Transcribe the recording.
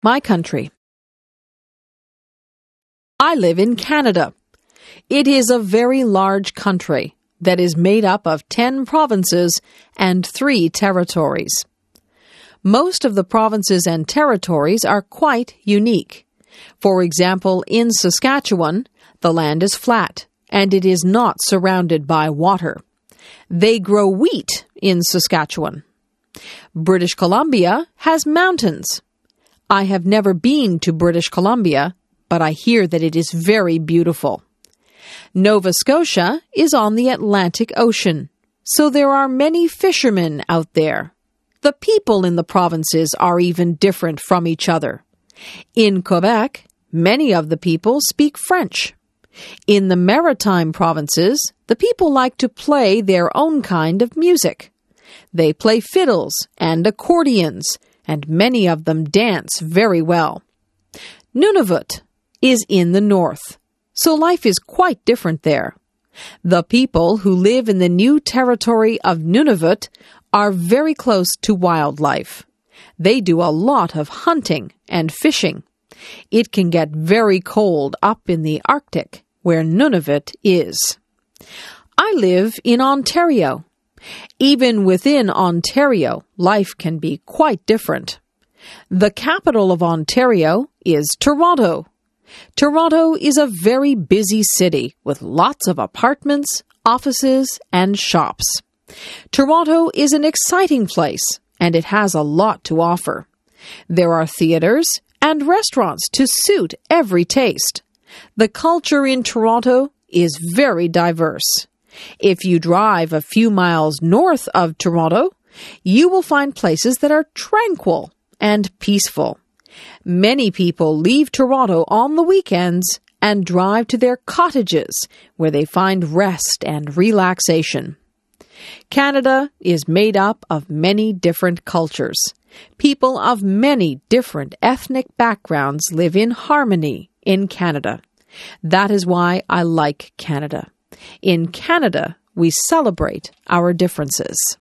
My country. I live in Canada. It is a very large country that is made up of 10 provinces and 3 territories. Most of the provinces and territories are quite unique. For example, in Saskatchewan, the land is flat and it is not surrounded by water. They grow wheat in Saskatchewan. British Columbia has mountains. I have never been to British Columbia, but I hear that it is very beautiful. Nova Scotia is on the Atlantic Ocean, so there are many fishermen out there. The people in the provinces are even different from each other. In Quebec, many of the people speak French. In the Maritime provinces, the people like to play their own kind of music. They play fiddles and accordions, and many of them dance very well. Nunavut is in the north, so life is quite different there. The people who live in the new territory of Nunavut are very close to wildlife. They do a lot of hunting and fishing. It can get very cold up in the Arctic, where Nunavut is. I live in Ontario. Even within Ontario, life can be quite different. The capital of Ontario is Toronto. Toronto is a very busy city with lots of apartments, offices, and shops. Toronto is an exciting place, and it has a lot to offer. There are theaters and restaurants to suit every taste. The culture in Toronto is very diverse. If you drive a few miles north of Toronto, you will find places that are tranquil and peaceful. Many people leave Toronto on the weekends and drive to their cottages where they find rest and relaxation. Canada is made up of many different cultures. People of many different ethnic backgrounds live in harmony in Canada. That is why I like Canada. In Canada, we celebrate our differences.